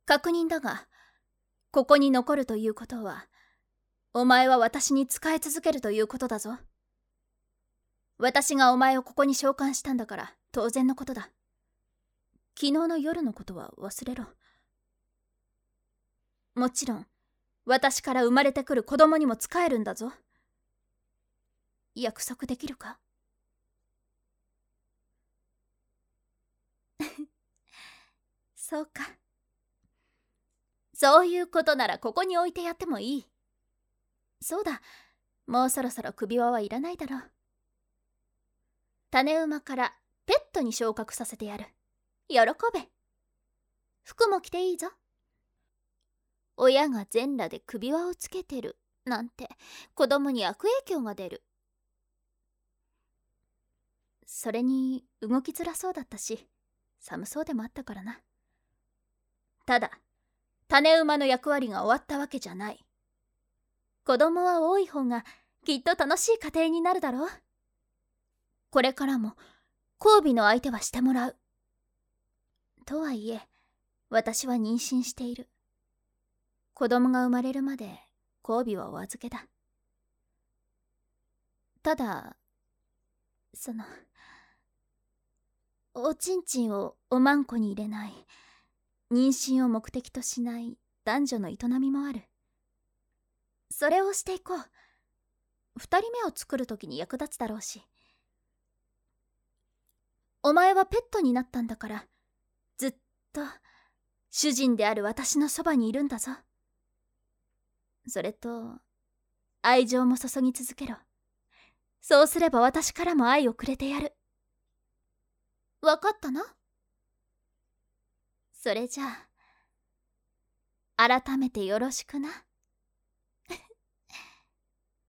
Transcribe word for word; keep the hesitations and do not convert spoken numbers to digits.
確認だが、ここに残るということは、お前は私に仕え続けるということだぞ。私がお前をここに召喚したんだから当然のことだ。昨日の夜のことは忘れろ。もちろん、私から生まれてくる子供にも仕えるんだぞ。約束できるか？そうか。そういうことならここに置いてやってもいい。そうだ、もうそろそろ首輪はいらないだろう。種馬からペットに昇格させてやる。喜べ。服も着ていいぞ。親が全裸で首輪をつけてるなんて子供に悪影響が出る。それに動きづらそうだったし、寒そうでもあったからな。ただ、種馬の役割が終わったわけじゃない。子供は多い方がきっと楽しい家庭になるだろう。これからも交尾の相手はしてもらう。とはいえ、私は妊娠している。子供が生まれるまで交尾はお預けだ。ただ、その、おちんちんをおまんこに入れない、妊娠を目的としない男女の営みもある。それをしていこう。二人目を作るときに役立つだろうし。お前はペットになったんだから、ずっと主人である私のそばにいるんだぞ。それと、愛情も注ぎ続けろ。そうすれば私からも愛をくれてやる。わかったな？それじゃあ、改めてよろしくな。